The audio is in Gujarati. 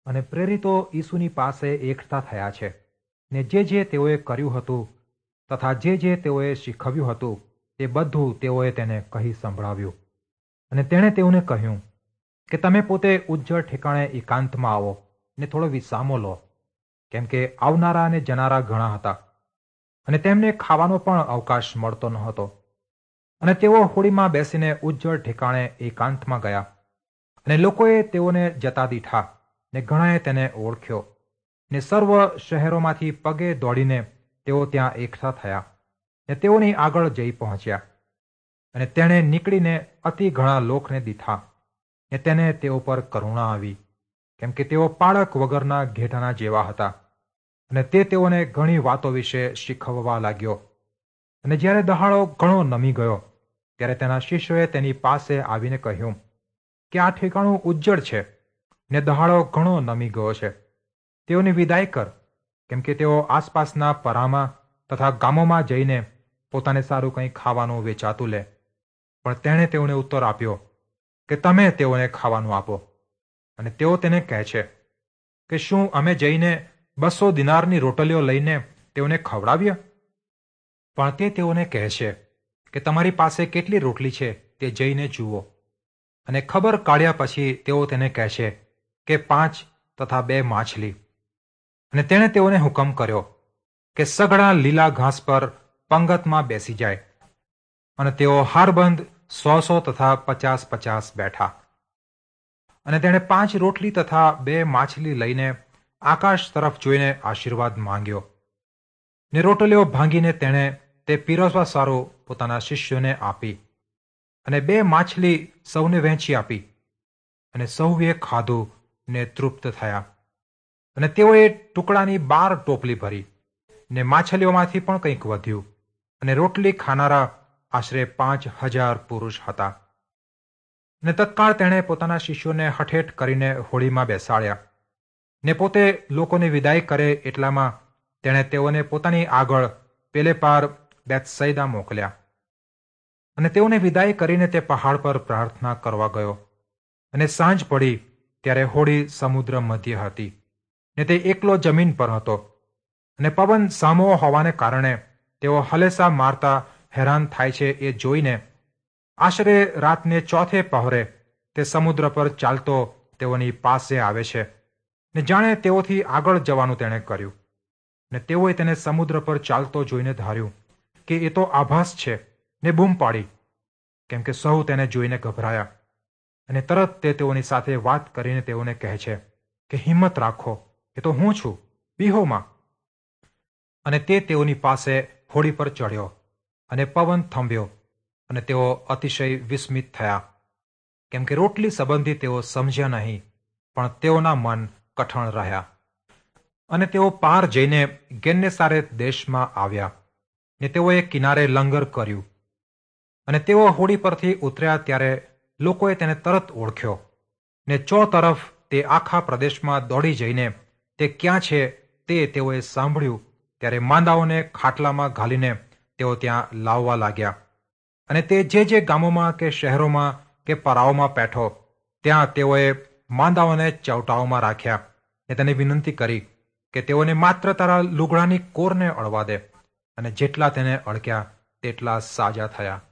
અને પ્રેરિતો ઈસુની પાસે એકઠા થયા છે ને જે તેઓએ કર્યું હતું તથા જે તેઓએ શીખવ્યું હતું તે બધું તેઓએ તેને કહી સંભળાવ્યું. અને તેણે તેઓને કહ્યું કે તમે પોતે ઉજ્જળ ઠેકાણે એકાંતમાં આવો ને થોડો વિસામો લો, કેમ કે આવનારા અને જનારા ઘણા હતા અને તેમને ખાવાનો પણ અવકાશ મળતો ન હતો. અને તેઓ હોડીમાં બેસીને ઉજ્જળ ઠેકાણે એકાંતમાં ગયા. અને લોકોએ તેઓને જતા દીઠા ને ઘણાએ તેને ઓળખ્યો ને સર્વ શહેરોમાંથી પગે દોડીને તેઓ ત્યાં એકઠા થયા ને તેઓની આગળ જઈ પહોંચ્યા. અને તેણે નીકળીને અતિ ઘણા લોકને દીઠા ને તેને તેઓ પર કરુણા આવી, કેમ કે તેઓ પાળક વગરના ઘેટાના જેવા હતા. અને તે તેઓને ઘણી વાતો વિશે શીખવવા લાગ્યો. અને જ્યારે દહાડો ઘણો નમી ગયો ત્યારે તેના શિષ્યોએ તેની પાસે આવીને કહ્યું કે આ ઠેકાણું ઉજ્જડ છે ને દહાડો ઘણો નમી ગયો છે. તેઓની વિદાય કર, કેમ કે તેઓ આસપાસના પરામાં તથા ગામોમાં જઈને પોતાને સારું કંઈ ખાવાનું વેચાતું લે. પણ તેણે તેઓને ઉત્તર આપ્યો કે તમે તેઓને ખાવાનું આપો. અને તેઓ તેને કહે છે કે શું અમે જઈને 200 દિનારની રોટલીઓ લઈને તેઓને ખવડાવીએ? પણ તે તેઓને કહે છે કે તમારી પાસે કેટલી રોટલી છે તે જઈને જુઓ. અને ખબર કાઢ્યા પછી તેઓ તેને કહે છે કે 5 તથા 2 માછલી. અને તેણે તેઓને હુકમ કર્યો કે સઘળા લીલા ઘાસ પર પંગતમાં બેસી જાય. અને તેઓ હારબંધ 100 તથા 50 બેઠા. અને તેણે 5 રોટલી તથા 2 માછલી લઈને આકાશ તરફ જોઈને આશીર્વાદ માંગ્યો ને રોટલીઓ ભાંગીને તેણે તે પીરસવા સારું પોતાના શિષ્યોને આપી. અને 2 માછલી સૌને વહેંચી આપી. અને સૌએ ખાધું ને તૃપ્ત થયા. અને તેઓએ ટુકડાની 12 ટોપલી ભરી ને માછલીઓમાંથી પણ કંઈક વધ્યું. અને રોટલી ખાનારા આશરે 5000 પુરુષ હતા. ને તત્કાળ તેણે પોતાના શિષ્યોને હઠેઠ કરીને હોડીમાં બેસાડ્યા ને પોતે લોકોને વિદાય કરે એટલામાં તેણે તેઓને પોતાની આગળ પેલે પાર બેથસૈદા મોકલ્યા. અને તેઓને વિદાય કરીને તે પહાડ પર પ્રાર્થના કરવા ગયો. અને સાંજ પડી ત્યારે હોડી સમુદ્ર મધ્ય હતી ને તે એકલો જમીન પર હતો. અને પવન સામો હોવાને કારણે તેઓ હલેસા મારતા હેરાન થાય છે એ જોઈને આશરે રાતને 4થે પહોરે તે સમુદ્ર પર ચાલતો તેઓની પાસે આવે છે ને જાણે તેઓથી આગળ જવાનું તેણે કર્યું. ને તેઓએ તેને સમુદ્ર પર ચાલતો જોઈને ધાર્યું કે એ તો આભાસ છે ને બૂમ પાડી, કેમ કે સૌ તેને જોઈને ગભરાયા. અને તરત તે તેઓની સાથે વાત કરીને તેઓને કહે છે કે હિંમત રાખો, એ તો હું છું, બીહોમાં. અને તે તેઓની પાસે હોડી પર ચડ્યો અને પવન થંભ્યો અને તેઓ અતિશય વિસ્મિત થયા, કેમ કે રોટલી સંબંધી તેઓ સમજ્યા નહીં, પણ તેઓના મન કઠણ રહ્યા. અને તેઓ પાર જઈને ગેન્નેસારેત દેશમાં આવ્યા ને તેઓએ કિનારે લંગર કર્યું. અને તેઓ હોડી પરથી ઉતર્યા ત્યારે લોકોએ તેને તરત ઓળખ્યો ને ચોતરફ તે આખા પ્રદેશમાં દોડી જઈને તે ક્યાં છે તે તેઓએ સાંભળ્યું ત્યારે માંદાઓને ખાટલામાં ઘાલીને તેઓ ત્યાં લાવવા લાગ્યા. અને તે જે ગામોમાં કે શહેરોમાં કે પરાઓમાં પેઠો ત્યાં તેઓએ માંદાઓને ચવટાઓમાં રાખ્યા ને તેને વિનંતી કરી કે તેઓને માત્ર તારા લુગડાની કોરને અડવા દે. અને જેટલા તેને અડક્યા તેટલા સાજા થયા.